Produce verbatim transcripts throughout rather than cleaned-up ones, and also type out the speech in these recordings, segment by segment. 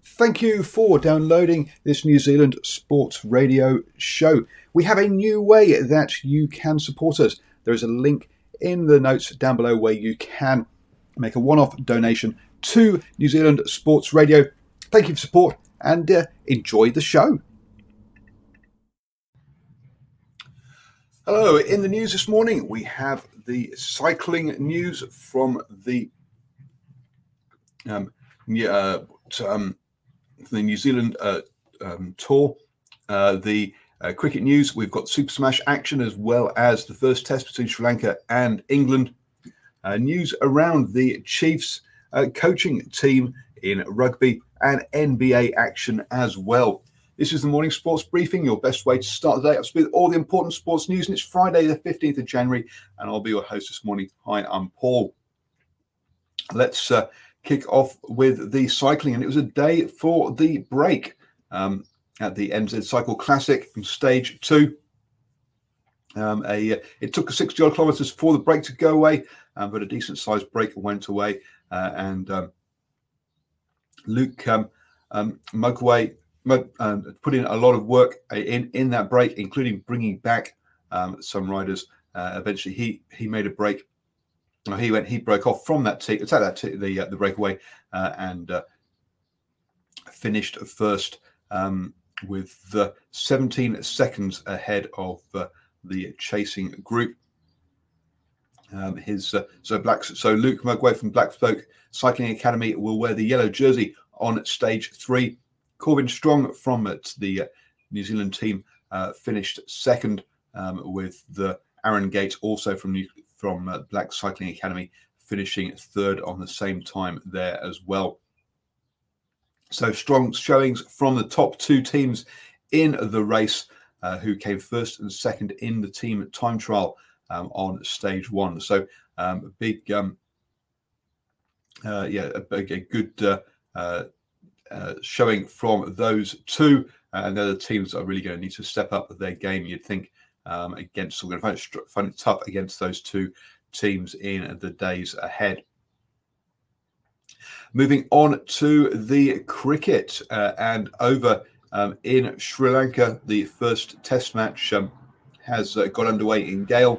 Thank you for downloading this New Zealand Sports Radio show. We have a new way that you can support us. There is a link in the notes down below where you can make a one-off donation to New Zealand Sports Radio. Thank you for support and uh, enjoy the show. Hello, in the news this morning we have the cycling news from the um, uh, um, the New Zealand uh, um, tour, uh, the uh, cricket news. We've got Super Smash action as well as the first test between Sri Lanka and England. Uh, news around the Chiefs uh, coaching team in rugby and N B A action as well. This is the morning sports briefing, your best way to start the day up with all the important sports news. And it's Friday, the fifteenth of January, and I'll be your host this morning. Hi, I'm Paul. Let's uh, kick off with the cycling, and it was a day for the break um, at the N Z Cycle Classic from stage two. Um, a, it took sixty odd kilometres for the break to go away, um, but a decent sized break went away, uh, and um, Luke um, um, Mugway um, put in a lot of work in, in that break, including bringing back um, some riders. Uh, eventually, he he made a break. He went. He broke off from that team. It's at that t- the uh, the breakaway uh, and uh, finished first um, with the seventeen seconds ahead of uh, the chasing group. Um, his uh, so black so Luke Mugway from Blackspoke Cycling Academy will wear the yellow jersey on stage three. Corbin Strong from it, the uh, New Zealand team uh, finished second um, with the Aaron Gates also from New. from uh, Black Cycling Academy, finishing third on the same time there as well. So strong showings from the top two teams in the race, uh, who came first and second in the team time trial um, on stage one. So um, a big, um, uh, yeah, a, a good uh, uh, uh, showing from those two. Uh, and the teams are really going to need to step up their game, you'd think. Um, against, we're going to find it, find it tough against those two teams in the days ahead. Moving on to the cricket uh, and over um, in Sri Lanka, the first test match um, has uh, got underway in Gale.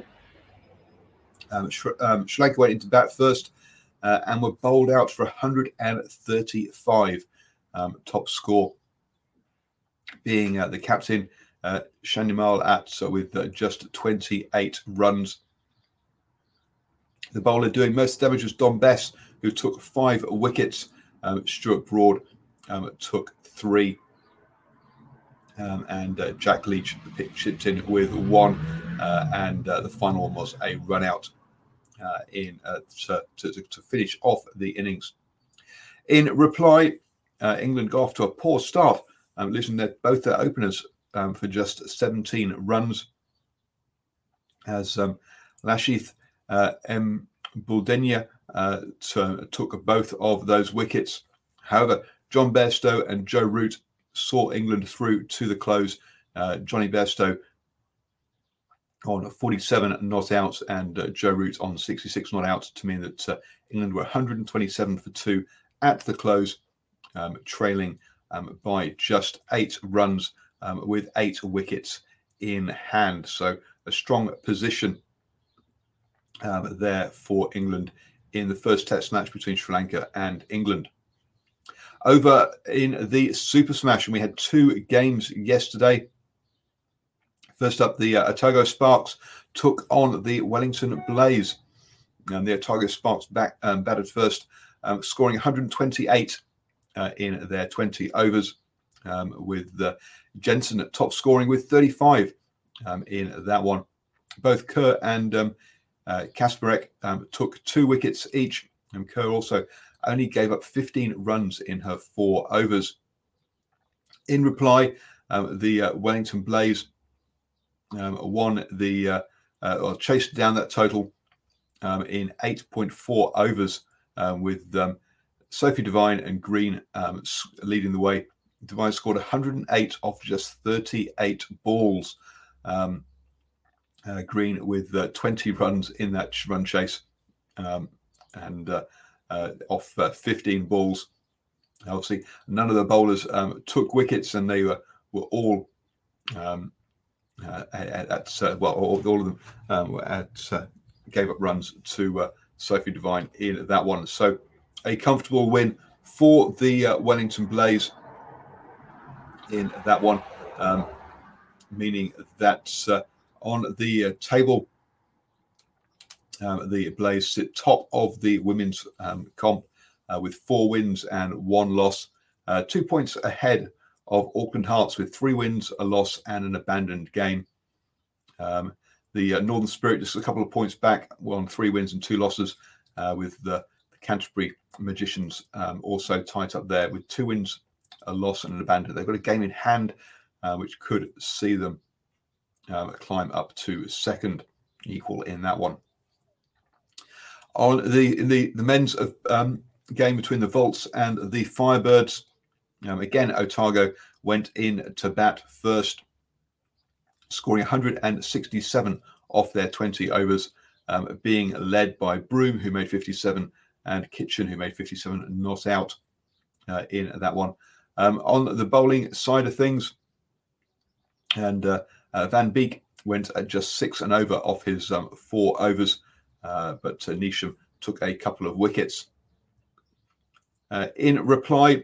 Um, Sri, um, Sri Lanka went into bat first uh, and were bowled out for one hundred thirty-five, um, top score being uh, the captain. Uh, Shandimal at so with uh, just twenty-eight runs. The bowler doing most damage was Dom Bess, who took five wickets. Um, Stuart Broad um, took three. Um, and uh, Jack Leach chipped in with one. Uh, and uh, the final one was a run out uh, in, uh, to, to, to finish off the innings. In reply, uh, England got off to a poor start, um, losing their, both their openers Um, for just seventeen runs, as um, Lashith uh, M. Buldenia uh, t- took both of those wickets. However, John Bairstow and Joe Root saw England through to the close. Uh, Johnny Bairstow on forty-seven not out and uh, Joe Root on sixty-six not out to mean that uh, England were one hundred twenty-seven for two at the close, um, trailing um, by just eight runs. Um, with eight wickets in hand. So a strong position um, there for England in the first test match between Sri Lanka and England. Over in the Super Smash, and we had two games yesterday. First up, the uh, Otago Sparks took on the Wellington Blaze. And the Otago Sparks back, um, batted first, um, scoring one hundred twenty-eight uh, in their twenty overs. Um, with uh, Jensen at top scoring with thirty-five um, in that one. Both Kerr and um, uh, Kasparek um, took two wickets each, and Kerr also only gave up fifteen runs in her four overs. In reply, um, the uh, Wellington Blaze um, won the, uh, uh, or chased down that total um, in eight point four overs uh, with um, Sophie Devine and Green um, leading the way. Devine scored one hundred eight off just thirty-eight balls. Um, uh, Green with uh, twenty runs in that run chase um, and uh, uh, off uh, fifteen balls. Obviously, none of the bowlers um, took wickets, and they were, were all um, uh, at, at uh, well, all, all of them um, were at uh, gave up runs to uh, Sophie Devine in that one. So a comfortable win for the uh, Wellington Blaze in that one, um, meaning that uh, on the uh, table, um, the Blaze sit top of the women's um, comp uh, with four wins and one loss, uh, two points ahead of Auckland Hearts with three wins, a loss, and an abandoned game. Um, the uh, Northern Spirit just a couple of points back on three wins and two losses, uh, with the, the Canterbury Magicians um, also tight up there with two wins, a loss, and an abandon. They've got a game in hand, uh, which could see them um, climb up to second, equal in that one. On the in the the men's um, game between the Volts and the Firebirds, um, again Otago went in to bat first, scoring one hundred sixty-seven off their twenty overs, um, being led by Broome, who made fifty-seven, and Kitchen, who made fifty-seven, not out uh, in that one. Um, on the bowling side of things, and uh, uh, Van Beek went at just six and over off his um, four overs, uh, but uh, Neesham took a couple of wickets. Uh, in reply,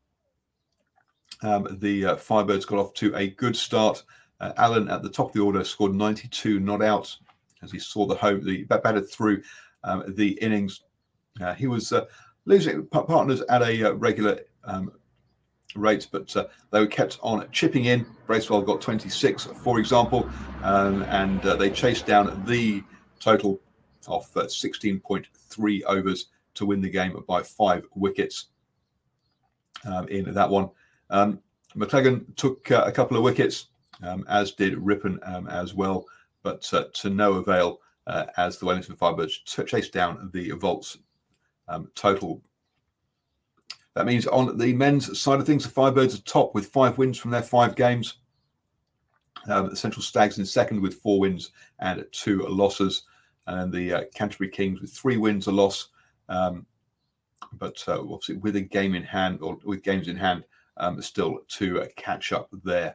um, the uh, Firebirds got off to a good start. Uh, Allen at the top of the order scored ninety-two, not out, as he saw the home, the batted through um, the innings. Uh, he was uh, losing partners at a uh, regular um, rate, but uh, they were kept on chipping in. Bracewell got twenty-six, for example, um, and uh, they chased down the total of uh, sixteen point three overs to win the game by five wickets um, in that one. Um, McLagan took uh, a couple of wickets, um, as did Rippon um, as well, but uh, to no avail uh, as the Wellington Firebirds t- chased down the Volts um, total. That means on the men's side of things, the Firebirds are top with five wins from their five games. Um, the Central Stags in second with four wins and two losses. And the uh, Canterbury Kings with three wins, a loss. Um, but uh, obviously with a game in hand, or with games in hand, um, still to uh, catch up there.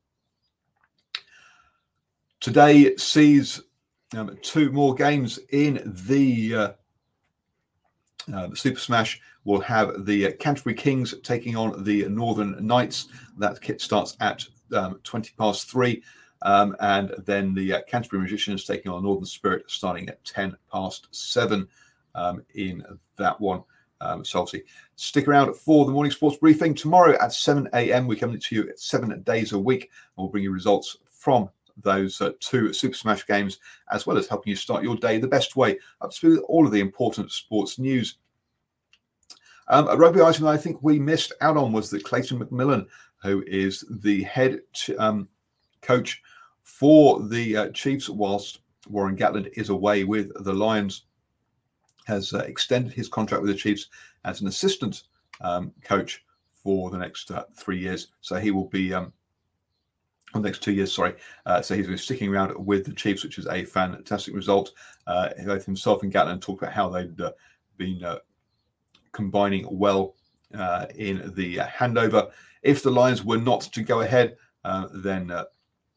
Today sees um, two more games in the uh, uh, Super Smash. We'll have the uh, Canterbury Kings taking on the Northern Knights. That kit starts at um, twenty past three. Um, and then the uh, Canterbury Magicians taking on Northern Spirit starting at ten past seven um, in that one. Um, so obviously stick around for the morning sports briefing tomorrow at seven a.m. We're coming to you at seven days a week. And we'll bring you results from those uh, two Super Smash games, as well as helping you start your day the best way, up to all of the important sports news. Um, a rugby item that I think we missed out on was that Clayton McMillan, who is the head ch- um, coach for the uh, Chiefs, whilst Warren Gatland is away with the Lions, has uh, extended his contract with the Chiefs as an assistant um, coach for the next uh, three years. So he will be, um, the next two years, sorry. Uh, so he's been sticking around with the Chiefs, which is a fantastic result. Uh, both himself and Gatland talked about how they'd uh, been uh, combining well uh, in the uh, handover. If the Lions were not to go ahead, uh, then uh,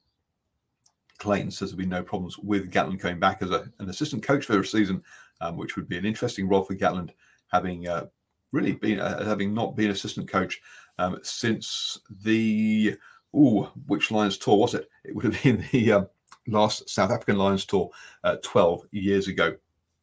Clayton says there'll be no problems with Gatland coming back as a, an assistant coach for the season, um, which would be an interesting role for Gatland, having uh, really been uh, having not been assistant coach um, since the ooh, which Lions tour was it? It would have been the um, last South African Lions tour uh, twelve years ago.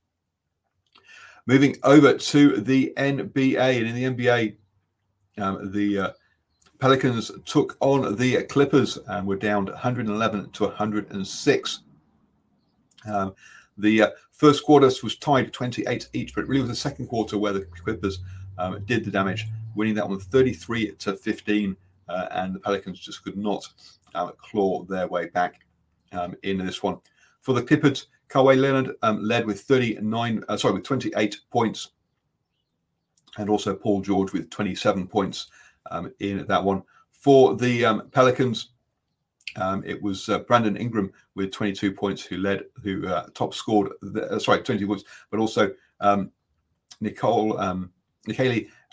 Moving over to the N B A, and in the N B A, um, the uh, Pelicans took on the Clippers and were down one hundred eleven to one hundred six. Um, the uh, first quarter was tied twenty-eight each, but it really was the second quarter where the Clippers um, did the damage, winning that one thirty-three to fifteen, uh, and the Pelicans just could not uh, claw their way back um, in this one. For the Clippers, Kawhi Leonard um, led with thirty-nine, uh, sorry, with twenty-eight points, and also Paul George with twenty-seven points um, in that one. For the um, Pelicans, um, it was uh, Brandon Ingram with twenty-two points who led, who uh, top scored, the, uh, sorry, twenty points, but also um, Nicole, um, Nikeli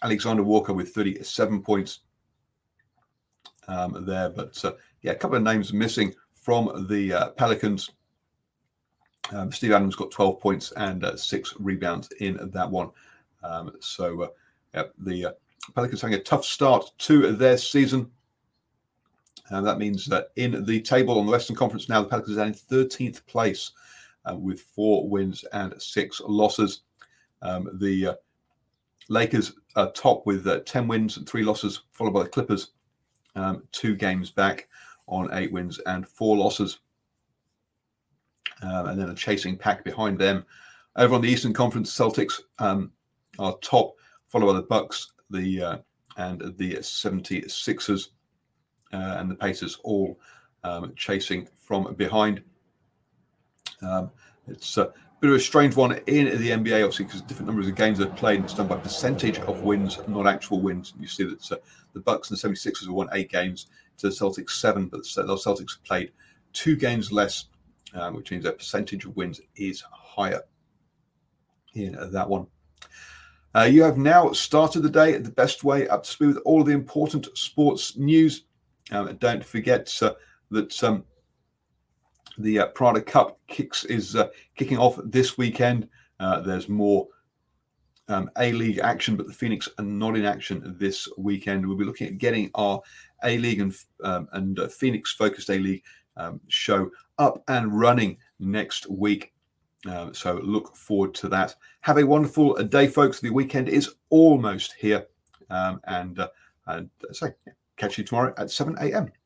Alexander Walker with thirty-seven points um, there. But uh, yeah, a couple of names missing from the uh, Pelicans. Um, Steve Adams got twelve points and uh, six rebounds in that one. Um, so uh, yeah, the uh, Pelicans having a tough start to their season. And that means that in the table on the Western Conference now, the Pelicans are in thirteenth place uh, with four wins and six losses. Um, the uh, Lakers are top with uh, ten wins and three losses, followed by the Clippers, um, two games back on eight wins and four losses. Um, and then a chasing pack behind them. Over on the Eastern Conference, Celtics um, are top, followed by the Bucks, the uh, and the seventy-sixers, uh, and the Pacers all um, chasing from behind. Um, it's a bit of a strange one in the N B A, obviously, because different numbers of games are played, and it's done by percentage of wins, not actual wins. You see that uh, the Bucks and the seventy-sixers have won eight games to the Celtics seven, but the Celtics have played two games less. Um, which means their percentage of wins is higher in that one. Uh, you have now started the day the best way, up to speed with all of the important sports news. Um, don't forget uh, that um, the uh, Prada Cup kicks is uh, kicking off this weekend. Uh, there's more um, A-League action, but the Phoenix are not in action this weekend. We'll be looking at getting our A-League and, um, and uh, Phoenix-focused A-League Um, show up and running next week. Uh, so look forward to that. Have a wonderful day, folks. The weekend is almost here. Um, and, uh, and so yeah, catch you tomorrow at seven a.m.